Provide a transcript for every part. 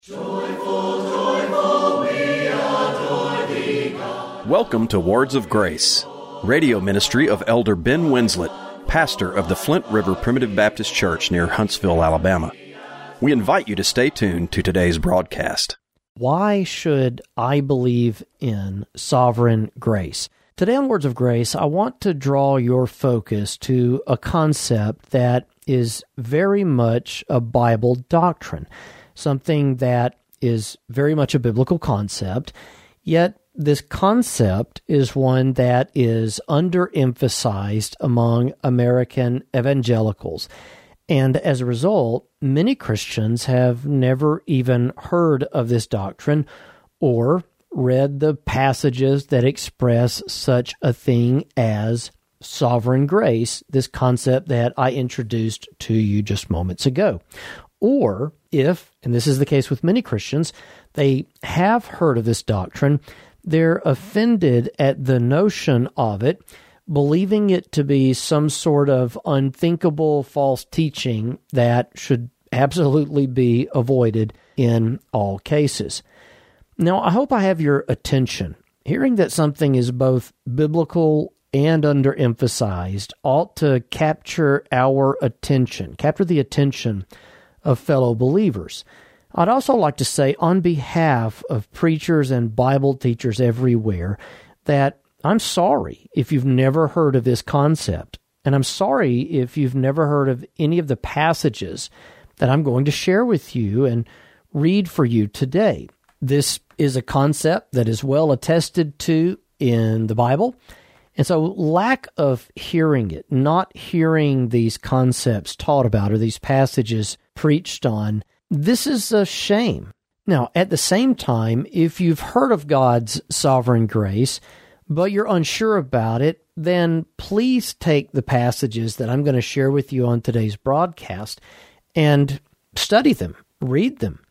Joyful, joyful, we adore thee, God. Welcome to Words of Grace, radio ministry of Elder Ben Winslet, pastor of the Flint River Primitive Baptist Church near Huntsville, Alabama. We invite you to stay tuned to today's broadcast. Why should I believe in sovereign grace? Today on Words of Grace, I want to draw your focus to a concept that is very much a Bible doctrine, something that is very much a biblical concept, yet this concept is one that is underemphasized among American evangelicals. And as a result, many Christians have never even heard of this doctrine or read the passages that express such a thing as sovereign grace, this concept that I introduced to you just moments ago. Or if, and this is the case with many Christians, they have heard of this doctrine, they're offended at the notion of it, believing it to be some sort of unthinkable false teaching that should absolutely be avoided in all cases. Now, I hope I have your attention. Hearing that something is both biblical and underemphasized ought to capture our attention, capture the attention of fellow believers. I'd also like to say on behalf of preachers and Bible teachers everywhere that I'm sorry if you've never heard of this concept, and I'm sorry if you've never heard of any of the passages that I'm going to share with you and read for you today. This is a concept that is well attested to in the Bible, and so lack of hearing it, not hearing these concepts taught about or these passages preached on, this is a shame. Now, at the same time, if you've heard of God's sovereign grace, but you're unsure about it, then please take the passages that I'm going to share with you on today's broadcast and study them, read them.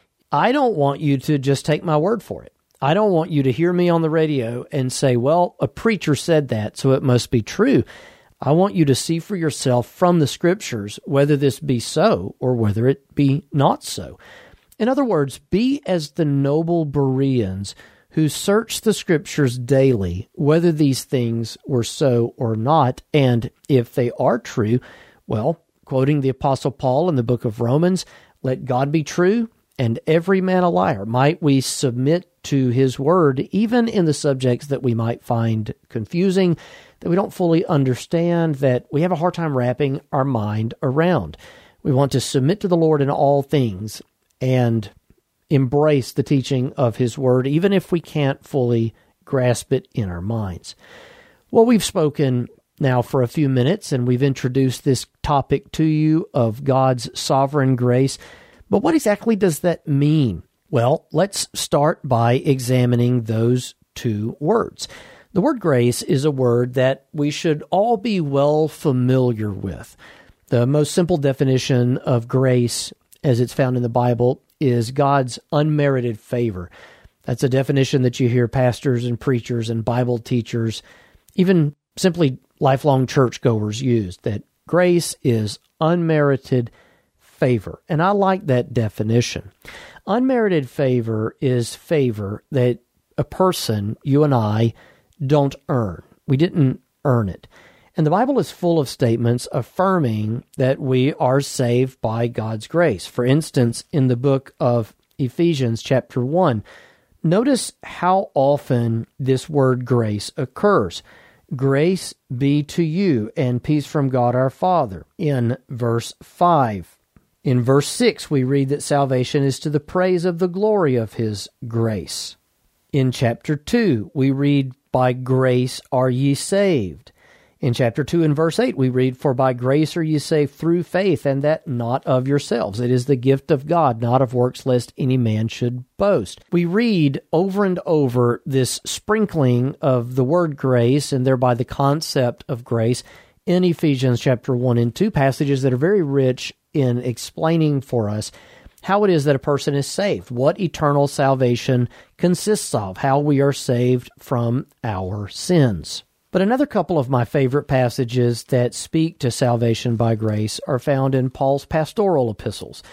I don't want you to just take my word for it. I don't want you to hear me on the radio and say, well, a preacher said that, so it must be true. I want you to see for yourself from the Scriptures whether this be so or whether it be not so. In other words, be as the noble Bereans who search the Scriptures daily, whether these things were so or not, and if they are true, well, quoting the Apostle Paul in the book of Romans, let God be true and every man a liar. Might we submit to his word, even in the subjects that we might find confusing, that we don't fully understand, that we have a hard time wrapping our mind around. We want to submit to the Lord in all things and embrace the teaching of his word, even if we can't fully grasp it in our minds. Well, we've spoken now for a few minutes, and we've introduced this topic to you of God's sovereign grace. But what exactly does that mean? Well, let's start by examining those two words. The word grace is a word that we should all be well familiar with. The most simple definition of grace, as it's found in the Bible, is God's unmerited favor. That's a definition that you hear pastors and preachers and Bible teachers, even simply lifelong churchgoers use, that grace is unmerited favor. And I like that definition. Unmerited favor is favor that a person, you and I, don't earn. We didn't earn it. And the Bible is full of statements affirming that we are saved by God's grace. For instance, in the book of Ephesians chapter 1, notice how often this word grace occurs. Grace be to you and peace from God our Father, in verse 5. In verse 6, we read that salvation is to the praise of the glory of His grace. In chapter 2, we read, by grace are ye saved. In chapter 2 and verse 8, we read, for by grace are ye saved through faith, and that not of yourselves. It is the gift of God, not of works, lest any man should boast. We read over and over this sprinkling of the word grace, and thereby the concept of grace, in Ephesians chapter 1 and 2, passages that are very rich in explaining for us how it is that a person is saved, what eternal salvation consists of, how we are saved from our sins. But another couple of my favorite passages that speak to salvation by grace are found in Paul's pastoral epistles.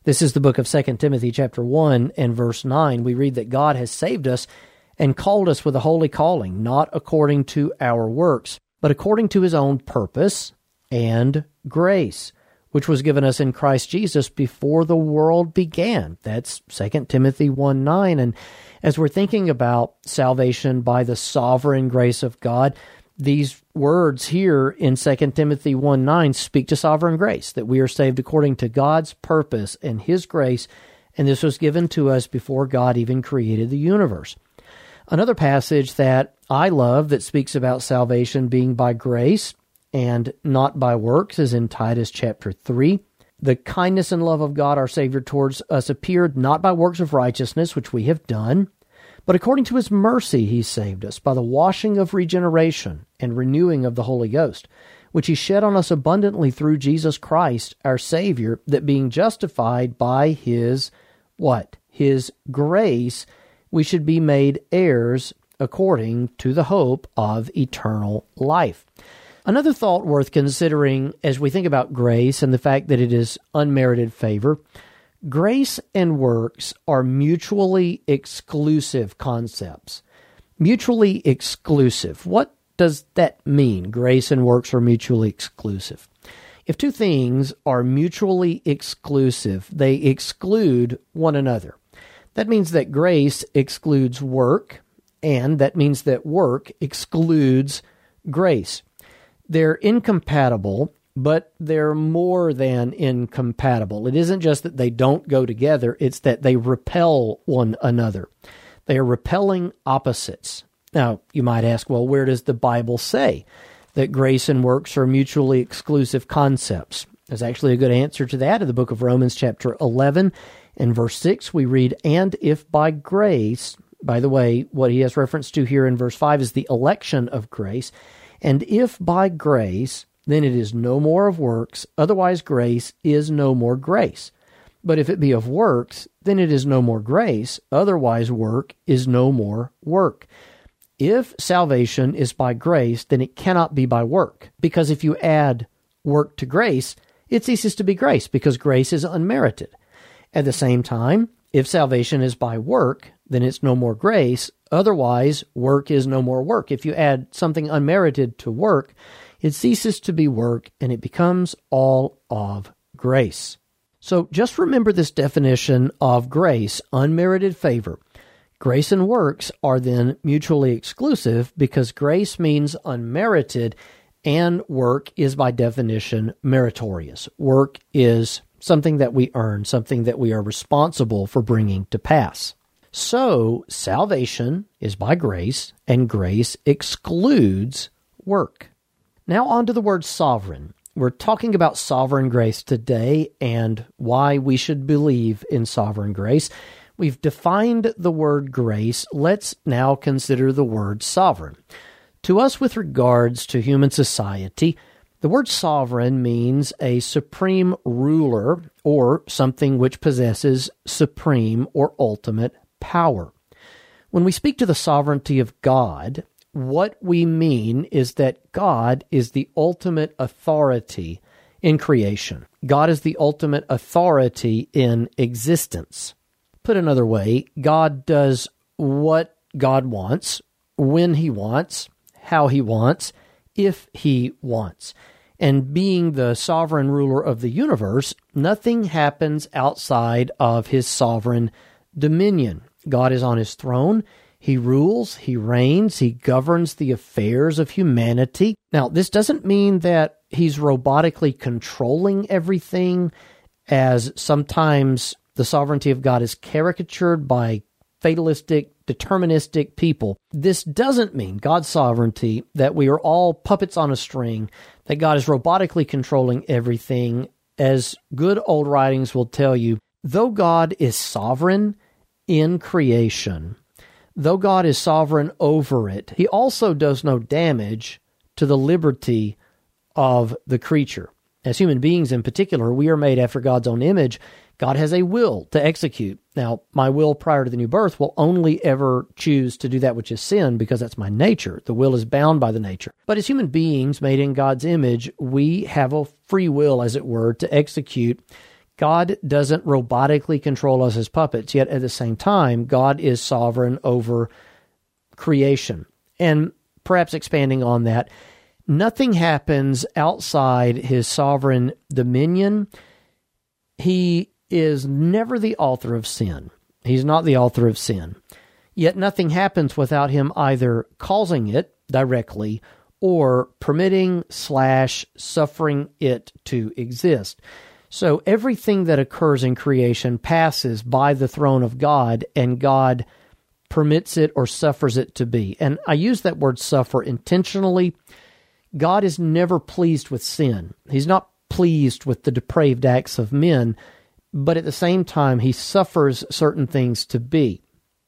This is the book of 2 Timothy chapter 1 and verse 9. We read that God has saved us and called us with a holy calling, not according to our works, but according to his own purpose and grace, which was given us in Christ Jesus before the world began. That's 2 Timothy 1:9. And as we're thinking about salvation by the sovereign grace of God, these words here in 2 Timothy 1:9 speak to sovereign grace, that we are saved according to God's purpose and his grace, and this was given to us before God even created the universe. Another passage that I love that speaks about salvation being by grace and not by works is in Titus chapter 3. The kindness and love of God our Savior towards us appeared not by works of righteousness, which we have done, but according to his mercy he saved us by the washing of regeneration and renewing of the Holy Ghost, which he shed on us abundantly through Jesus Christ our Savior, that being justified by his, what? His grace, we should be made heirs according to the hope of eternal life. Another thought worth considering as we think about grace and the fact that it is unmerited favor, grace and works are mutually exclusive concepts. Mutually exclusive. What does that mean? Grace and works are mutually exclusive. If two things are mutually exclusive, they exclude one another. That means that grace excludes work, and that means that work excludes grace. They're incompatible, but they're more than incompatible. It isn't just that they don't go together, it's that they repel one another. They are repelling opposites. Now, you might ask, well, where does the Bible say that grace and works are mutually exclusive concepts? There's actually a good answer to that in the book of Romans chapter 11 and verse 6. We read, "And if by grace," by the way, what he has reference to here in verse 5 is the election of grace, "and if by grace, then it is no more of works, otherwise grace is no more grace. But if it be of works, then it is no more grace, otherwise work is no more work." If salvation is by grace, then it cannot be by work, because if you add work to grace, it ceases to be grace, because grace is unmerited. At the same time, if salvation is by work, then it's no more grace, otherwise work is no more work. If you add something unmerited to work, it ceases to be work, and it becomes all of grace. So just remember this definition of grace, unmerited favor. Grace and works are then mutually exclusive because grace means unmerited, and work is by definition meritorious. Work is something that we earn, something that we are responsible for bringing to pass. So salvation is by grace, and grace excludes work. Now on to the word sovereign. We're talking about sovereign grace today and why we should believe in sovereign grace. We've defined the word grace. Let's now consider the word sovereign. To us, with regards to human society, the word sovereign means a supreme ruler or something which possesses supreme or ultimate power. When we speak to the sovereignty of God, what we mean is that God is the ultimate authority in creation. God is the ultimate authority in existence. Put another way, God does what God wants, when he wants, how he wants, if he wants. And being the sovereign ruler of the universe, nothing happens outside of his sovereign dominion. God is on his throne. He rules, he reigns, he governs the affairs of humanity. Now, this doesn't mean that he's robotically controlling everything, as sometimes the sovereignty of God is caricatured by fatalistic, deterministic people. This doesn't mean God's sovereignty that we are all puppets on a string, that God is robotically controlling everything. As good old writings will tell you, though God is sovereign in creation, though God is sovereign over it, he also does no damage to the liberty of the creature. As human beings in particular, we are made after God's own image. God has a will to execute. Now, my will prior to the new birth will only ever choose to do that which is sin because that's my nature. The will is bound by the nature. But as human beings made in God's image, we have a free will, as it were, to execute God doesn't robotically control us as puppets, yet at the same time, God is sovereign over creation. And perhaps expanding on that, nothing happens outside his sovereign dominion. He is never the author of sin. He's not the author of sin. Yet nothing happens without him either causing it directly or permitting/suffering it to exist. So everything that occurs in creation passes by the throne of God, and God permits it or suffers it to be. And I use that word suffer intentionally. God is never pleased with sin. He's not pleased with the depraved acts of men, but at the same time, he suffers certain things to be.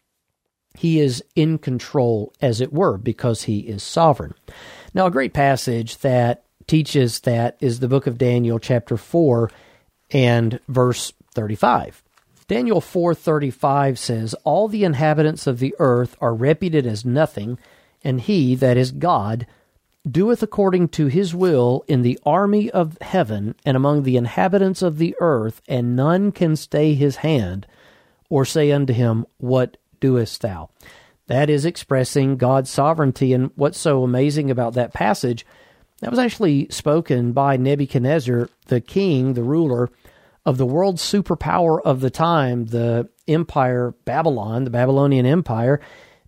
He is in control, as it were, because he is sovereign. Now, a great passage that teaches that is the book of Daniel, chapter 4, and verse 35. Daniel 4:35 says, "All the inhabitants of the earth are reputed as nothing, and he, that is God, doeth according to his will in the army of heaven and among the inhabitants of the earth, and none can stay his hand, or say unto him, What doest thou?" That is expressing God's sovereignty. And what's so amazing about that passage, that was actually spoken by Nebuchadnezzar, the king, the ruler of the world superpower of the time, the empire Babylon, the Babylonian Empire,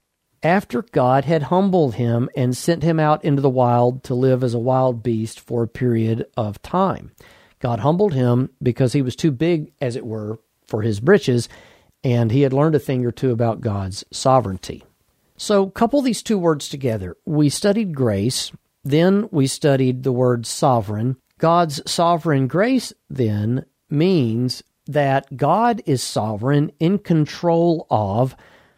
after God had humbled him and sent him out into the wild to live as a wild beast for a period of time. God humbled him because he was too big, as it were, for his britches, and he had learned a thing or two about God's sovereignty. So couple these two words together. We studied grace, then we studied the word sovereign. God's sovereign grace, then, means that God is sovereign, in control of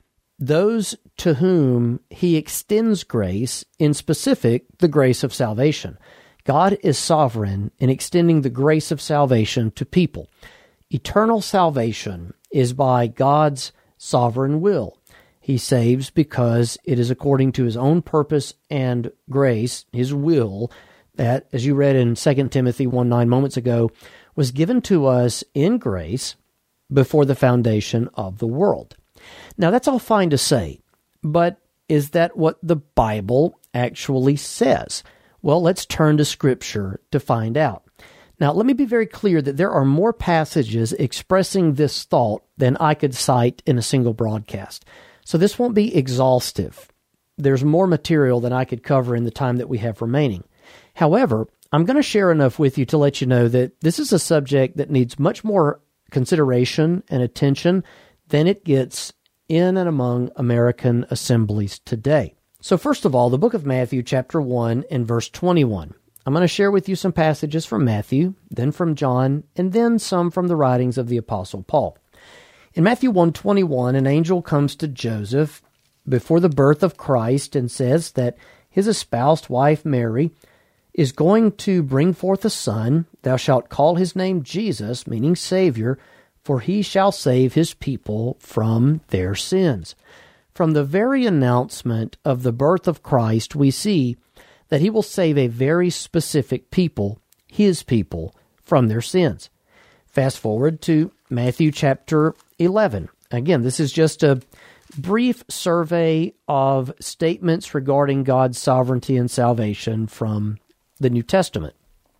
those to whom he extends grace, in specific, the grace of salvation. God is sovereign in extending the grace of salvation to people. Eternal salvation is by God's sovereign will. He saves because it is according to his own purpose and grace, his will, that, as you read in 2 Timothy 1:9 moments ago, was given to us in grace before the foundation of the world. Now, that's all fine to say, but is that what the Bible actually says? Well, let's turn to Scripture to find out. Now, let me be very clear that there are more passages expressing this thought than I could cite in a single broadcast. So this won't be exhaustive. There's more material than I could cover in the time that we have remaining. However, I'm going to share enough with you to let you know that this is a subject that needs much more consideration and attention than it gets in and among American assemblies today. So first of all, the book of Matthew, chapter 1 and verse 21. I'm going to share with you some passages from Matthew, then from John, and then some from the writings of the Apostle Paul. In Matthew 1:21, an angel comes to Joseph before the birth of Christ and says that his espoused wife Mary is going to bring forth a son. Thou shalt call his name Jesus, meaning Savior, for he shall save his people from their sins. From the very announcement of the birth of Christ, we see that he will save a very specific people, his people, from their sins. Fast forward to Matthew chapter 11. Again, this is just a brief survey of statements regarding God's sovereignty and salvation from the New Testament.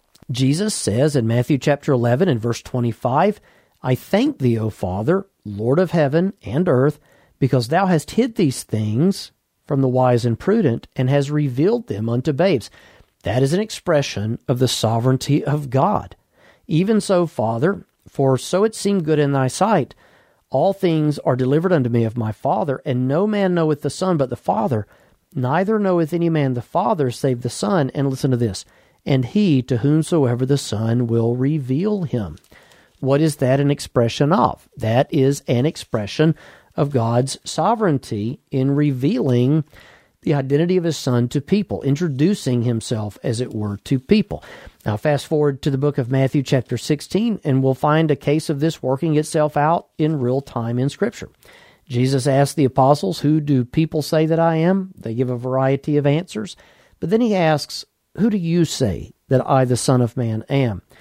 Jesus says in Matthew chapter 11 and verse 25, I thank thee, O Father, Lord of heaven and earth, because thou hast hid these things from the wise and prudent, and hast revealed them unto babes. That is an expression of the sovereignty of God. Even so, Father, for so it seemed good in thy sight, all things are delivered unto me of my Father, and no man knoweth the Son but the Father, neither knoweth any man the Father save the Son, and listen to this, and he to whomsoever the Son will reveal him. What is that an expression of? That is an expression of God's sovereignty in revealing the identity of his Son to people, introducing himself, as it were, to people. Now, fast forward to the book of Matthew chapter 16, and we'll find a case of this working itself out in real time in Scripture. Jesus asked the apostles, who do people say that I am? They give a variety of answers. But then he asks, who do you say that I, the Son of Man, am?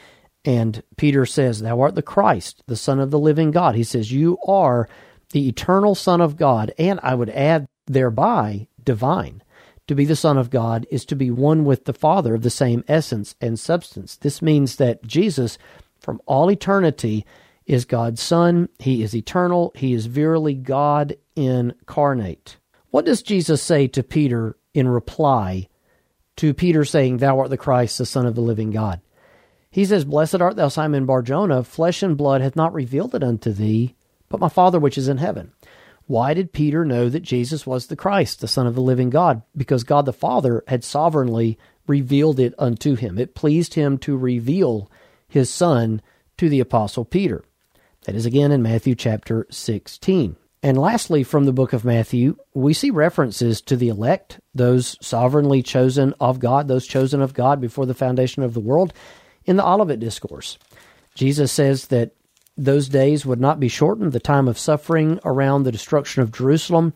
And Peter says, "Thou art the Christ, the Son of the living God." He says, "You are the eternal Son of God," and I would add thereby, divine. To be the Son of God is to be one with the Father of the same essence and substance. This means that Jesus, from all eternity, is God's Son. He is eternal. He is verily God incarnate. What does Jesus say to Peter in reply to Peter saying, "Thou art the Christ, the Son of the living God"? He says, "Blessed art thou, Simon Bar-Jonah, flesh and blood hath not revealed it unto thee, but my Father which is in heaven." Why did Peter know that Jesus was the Christ, the Son of the living God? Because God the Father had sovereignly revealed it unto him. It pleased him to reveal his Son to the Apostle Peter. That is again in Matthew chapter 16. And lastly, from the book of Matthew, we see references to the elect, those sovereignly chosen of God, those chosen of God before the foundation of the world, in the Olivet Discourse. Jesus says that those days would not be shortened, the time of suffering around the destruction of Jerusalem,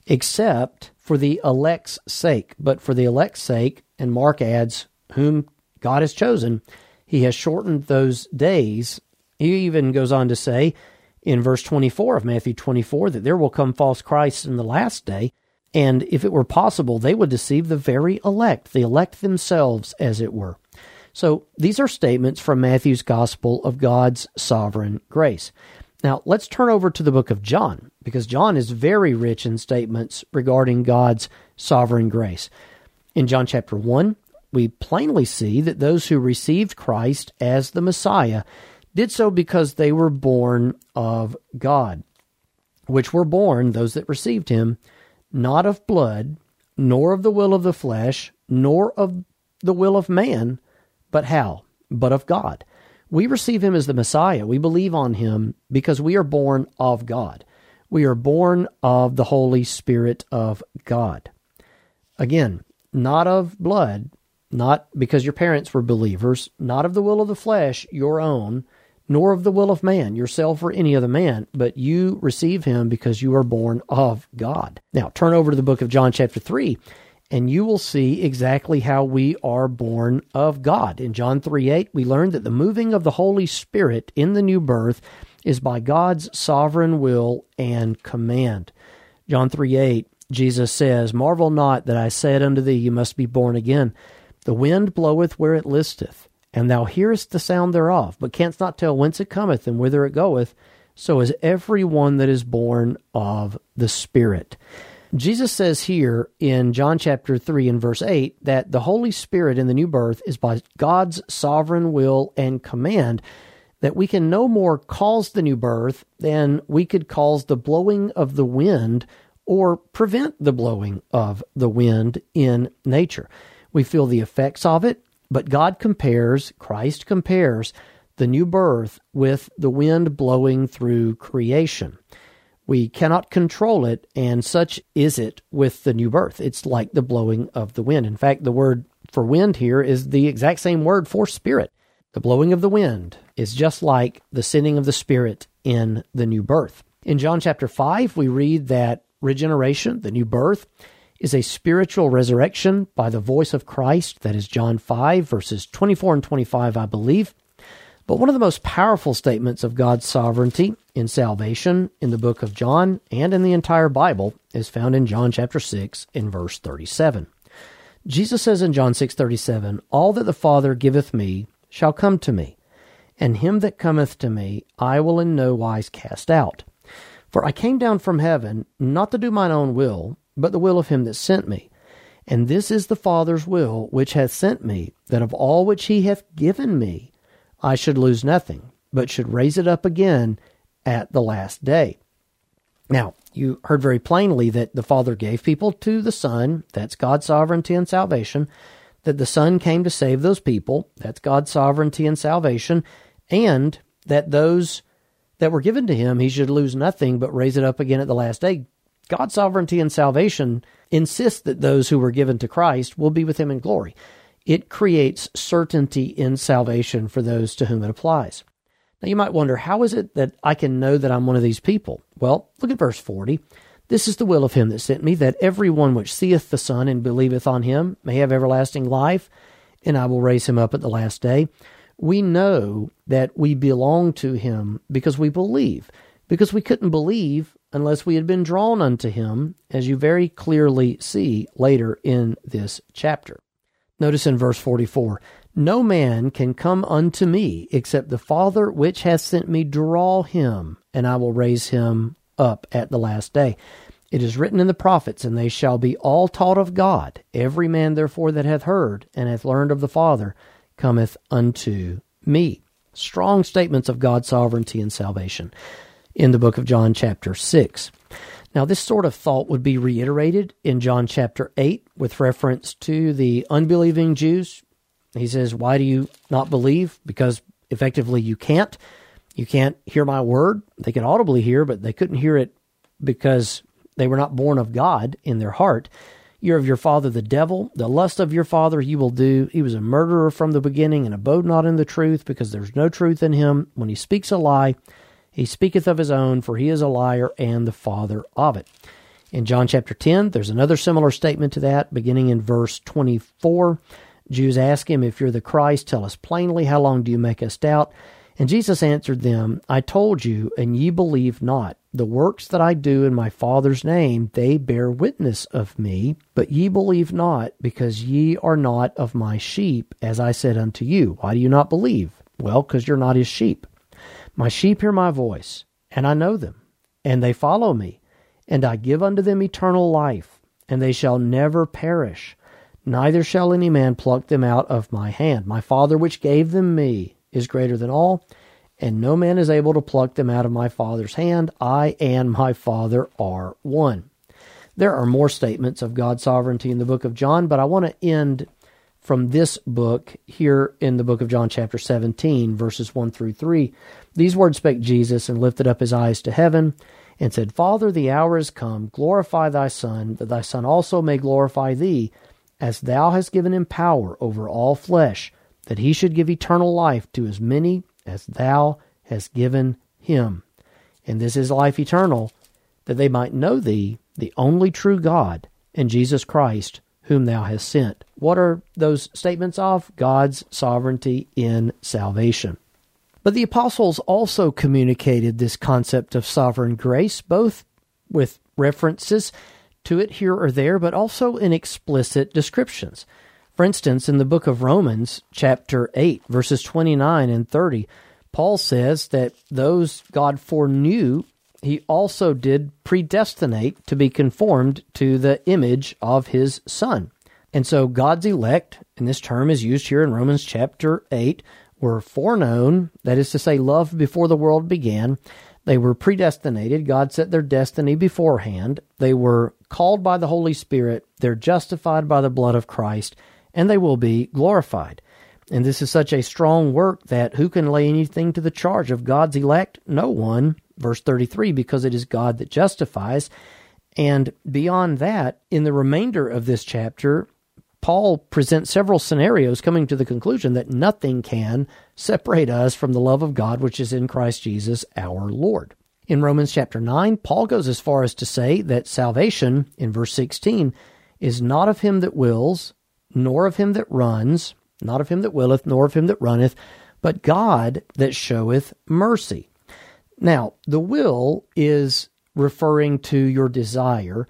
except for the elect's sake. But for the elect's sake, and Mark adds, whom God has chosen, he has shortened those days. He even goes on to say in verse 24 of Matthew 24 that there will come false Christs in the last day, and if it were possible, they would deceive the very elect, the elect themselves, as it were. So these are statements from Matthew's gospel of God's sovereign grace. Now, let's turn over to the book of John, because John is very rich in statements regarding God's sovereign grace. In John chapter 1, we plainly see that those who received Christ as the Messiah did so because they were born of God, which were born, those that received him, not of blood, nor of the will of the flesh, nor of the will of man, but how? But of God. We receive him as the Messiah. We believe on him because we are born of God. We are born of the Holy Spirit of God. Again, not of blood, not because your parents were believers, not of the will of the flesh, your own, nor of the will of man, yourself or any other man, but you receive him because you are born of God. Now, turn over to the book of John chapter 3, and you will see exactly how we are born of God. In John 3:8, we learn that the moving of the Holy Spirit in the new birth is by God's sovereign will and command. John 3:8, Jesus says, "Marvel not that I said unto thee, you must be born again. The wind bloweth where it listeth, and thou hearest the sound thereof, but canst not tell whence it cometh and whither it goeth. So is every one that is born of the Spirit." Jesus says here in John chapter 3 and verse 8 that the Holy Spirit in the new birth is by God's sovereign will and command, that we can no more cause the new birth than we could cause the blowing of the wind or prevent the blowing of the wind in nature. We feel the effects of it, but Christ compares the new birth with the wind blowing through creation. We cannot control it, and such is it with the new birth. It's like the blowing of the wind. In fact, the word for wind here is the exact same word for spirit. The blowing of the wind is just like the sending of the Spirit in the new birth. In John chapter 5, we read that regeneration, the new birth, is a spiritual resurrection by the voice of Christ. That is John 5, verses 24 and 25, I believe. But one of the most powerful statements of God's sovereignty in salvation in the book of John and in the entire Bible is found in John chapter 6 in verse 37. Jesus says in John 6:37, "All that the Father giveth me shall come to me, and him that cometh to me I will in no wise cast out. For I came down from heaven not to do mine own will, but the will of him that sent me. And this is the Father's will which hath sent me, that of all which he hath given me I should lose nothing, but should raise it up again at the last day." Now, you heard very plainly that the Father gave people to the Son. That's God's sovereignty and salvation. That the Son came to save those people. That's God's sovereignty and salvation. And that those that were given to him, he should lose nothing, but raise it up again at the last day. God's sovereignty and salvation insists that those who were given to Christ will be with him in glory. It creates certainty in salvation for those to whom it applies. Now you might wonder, how is it that I can know that I'm one of these people? Well, look at verse 40. "This is the will of him that sent me, that every one which seeth the Son and believeth on him may have everlasting life, and I will raise him up at the last day. We know that we belong to him because we believe, because we couldn't believe unless we had been drawn unto him, as you very clearly see later in this chapter. Notice in verse 44, "No man can come unto me, except the Father which hath sent me draw him, and I will raise him up at the last day. It is written in the prophets, and they shall be all taught of God. Every man therefore that hath heard and hath learned of the Father cometh unto me." Strong statements of God's sovereignty and salvation in the book of John chapter 6. Now, this sort of thought would be reiterated in John chapter 8 with reference to the unbelieving Jews. He says, "Why do you not believe?" Because effectively you can't. You can't hear my word. They could audibly hear, but they couldn't hear it because they were not born of God in their heart. "You're of your father the devil. The lust of your father you will do. He was a murderer from the beginning and abode not in the truth, because there's no truth in him. When he speaks a lie, he speaketh of his own, for he is a liar and the father of it." In John chapter 10, there's another similar statement to that, beginning in verse 24. Jews ask him, "If you're the Christ, tell us plainly, how long do you make us doubt?" And Jesus answered them, "I told you, and ye believe not. The works that I do in my Father's name, they bear witness of me, but ye believe not, because ye are not of my sheep, as I said unto you." Why do you not believe? Well, because you're not his sheep. "My sheep hear my voice, and I know them, and they follow me, and I give unto them eternal life, and they shall never perish, neither shall any man pluck them out of my hand. My Father which gave them me is greater than all, and no man is able to pluck them out of my Father's hand. I and my Father are one." There are more statements of God's sovereignty in the book of John, but I want to end from this book here in the book of John chapter 17, verses 1 through 3. "These words spake Jesus, and lifted up his eyes to heaven, and said, Father, the hour is come. Glorify thy Son, that thy Son also may glorify thee, as thou hast given him power over all flesh, that he should give eternal life to as many as thou hast given him. And this is life eternal, that they might know thee, the only true God, and Jesus Christ, whom thou hast sent." What are those statements of? God's sovereignty in salvation. But the apostles also communicated this concept of sovereign grace, both with references to it here or there, but also in explicit descriptions. For instance, in the book of Romans, chapter 8, verses 29 and 30, Paul says that those God foreknew, he also did predestinate to be conformed to the image of his Son. And so God's elect, and this term is used here in Romans chapter 8, were foreknown, that is to say, loved before the world began. They were predestinated. God set their destiny beforehand. They were called by the Holy Spirit. They're justified by the blood of Christ, and they will be glorified. And this is such a strong work that who can lay anything to the charge of God's elect? No one. Verse 33, because it is God that justifies. And beyond that, in the remainder of this chapter, Paul presents several scenarios coming to the conclusion that nothing can separate us from the love of God which is in Christ Jesus our Lord. In Romans chapter 9, Paul goes as far as to say that salvation, in verse 16, is not of him that wills, nor of him that runs, not of him that willeth, nor of him that runneth, but God that showeth mercy. Now, the will is referring to your desire,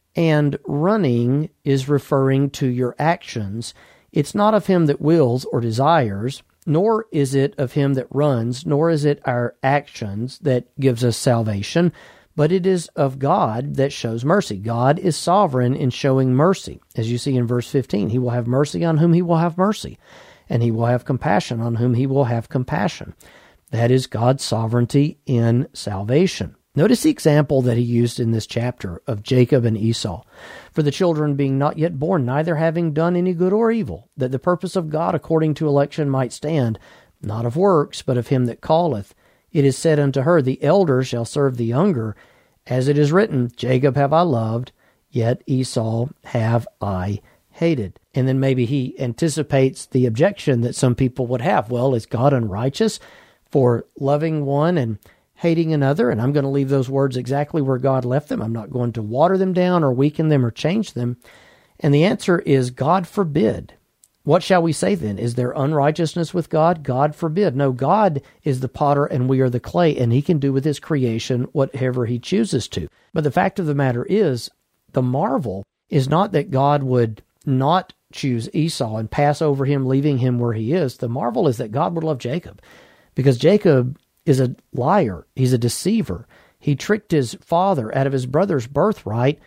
and running is referring to your actions. It's not of him that wills or desires, nor is it of him that runs, nor is it our actions that gives us salvation, but it is of God that shows mercy. God is sovereign in showing mercy. As you see in verse 15, he will have mercy on whom he will have mercy, and he will have compassion on whom he will have compassion. That is God's sovereignty in salvation. Notice the example that he used in this chapter of Jacob and Esau. For the children being not yet born, neither having done any good or evil, that the purpose of God according to election might stand, not of works, but of him that calleth. It is said unto her, the elder shall serve the younger, as it is written, Jacob have I loved, yet Esau have I hated. And then maybe he anticipates the objection that some people would have. Well, is God unrighteous for loving one and hating another? And I'm going to leave those words exactly where God left them. I'm not going to water them down or weaken them or change them. And the answer is God forbid. What shall we say then? Is there unrighteousness with God? God forbid. No, God is the potter and we are the clay, and he can do with his creation whatever he chooses to. But the fact of the matter is, the marvel is not that God would not choose Esau and pass over him, leaving him where he is. The marvel is that God would love Jacob, because Jacob is a liar. He's a deceiver. He tricked his father out of his brother's birthright,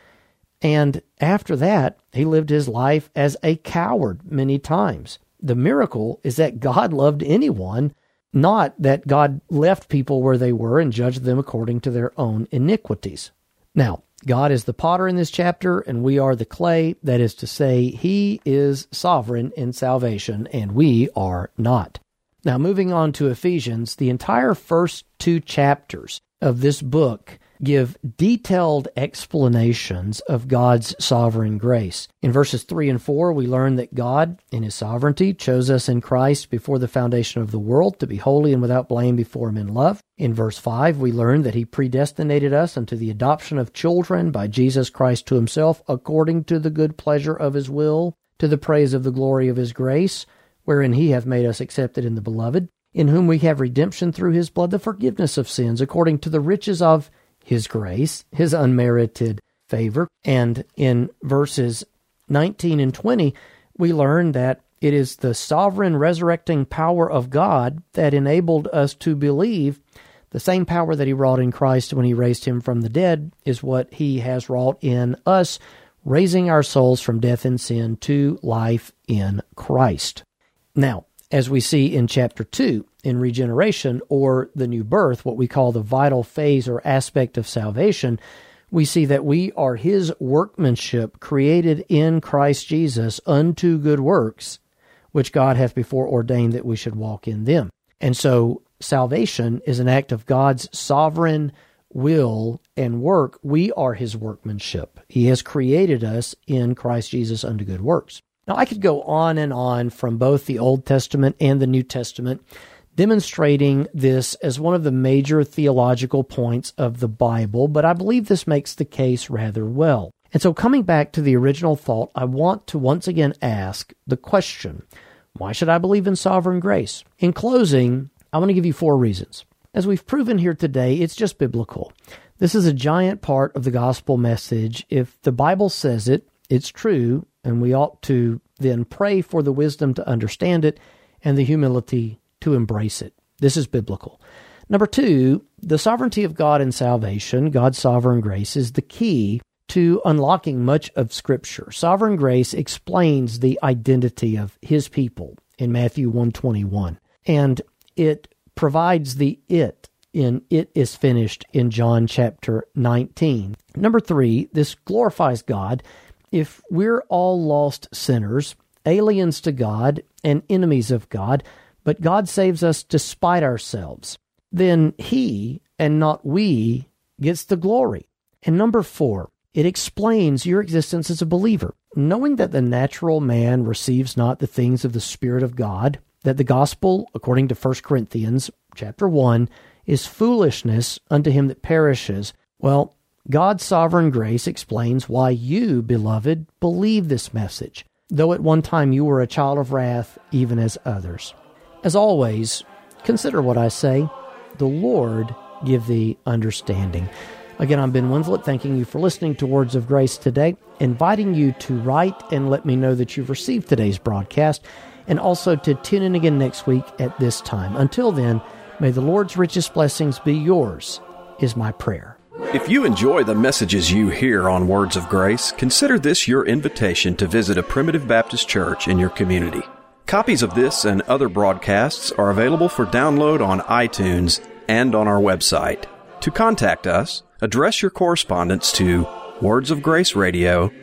and after that, he lived his life as a coward many times. The miracle is that God loved anyone, not that God left people where they were and judged them according to their own iniquities. Now, God is the potter in this chapter, and we are the clay. That is to say, he is sovereign in salvation, and we are not. Now, moving on to Ephesians, the entire first 2 chapters of this book give detailed explanations of God's sovereign grace. In verses 3 and 4, we learn that God, in his sovereignty, chose us in Christ before the foundation of the world to be holy and without blame before him in love. In verse 5, we learn that he predestinated us unto the adoption of children by Jesus Christ to himself, according to the good pleasure of his will, to the praise of the glory of his grace, wherein he hath made us accepted in the beloved, in whom we have redemption through his blood, the forgiveness of sins, according to the riches of his grace, his unmerited favor. And in verses 19 and 20, we learn that it is the sovereign resurrecting power of God that enabled us to believe the same power that he wrought in Christ when he raised him from the dead is what he has wrought in us, raising our souls from death and sin to life in Christ. Now, as we see in chapter 2, in regeneration, or the new birth, what we call the vital phase or aspect of salvation, we see that we are his workmanship, created in Christ Jesus unto good works, which God hath before ordained that we should walk in them. And so salvation is an act of God's sovereign will and work. We are his workmanship. He has created us in Christ Jesus unto good works. Now, I could go on from both the Old Testament and the New Testament, demonstrating this as one of the major theological points of the Bible, but I believe this makes the case rather well. And so coming back to the original thought, I want to once again ask the question, why should I believe in sovereign grace? In closing, I want to give you 4 reasons. As we've proven here today, it's just biblical. This is a giant part of the gospel message. If the Bible says it, it's true, and we ought to then pray for the wisdom to understand it and the humility to embrace it. This is biblical. Number 2, the sovereignty of God in salvation, God's sovereign grace, is the key to unlocking much of Scripture. Sovereign grace explains the identity of his people in Matthew 1:21, and it provides the it in "it is finished" in John chapter 19. Number 3, this glorifies God. If we're all lost sinners, aliens to God and enemies of God, but God saves us despite ourselves, then he, and not we, gets the glory. And number 4, it explains your existence as a believer. Knowing that the natural man receives not the things of the Spirit of God, that the gospel, according to 1 Corinthians chapter 1, is foolishness unto him that perishes, well, God's sovereign grace explains why you, beloved, believe this message, though at one time you were a child of wrath, even as others. As always, consider what I say. The Lord give thee understanding. Again, I'm Ben Winslet, thanking you for listening to Words of Grace today, inviting you to write and let me know that you've received today's broadcast, and also to tune in again next week at this time. Until then, may the Lord's richest blessings be yours, is my prayer. If you enjoy the messages you hear on Words of Grace, consider this your invitation to visit a Primitive Baptist church in your community. Copies of this and other broadcasts are available for download on iTunes and on our website. To contact us, address your correspondence to Words of Grace Radio,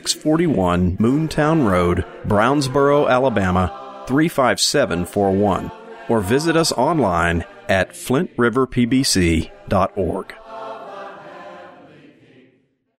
641 Moontown Road, Brownsboro, Alabama, 35741, or visit us online at flintriverpbc.org.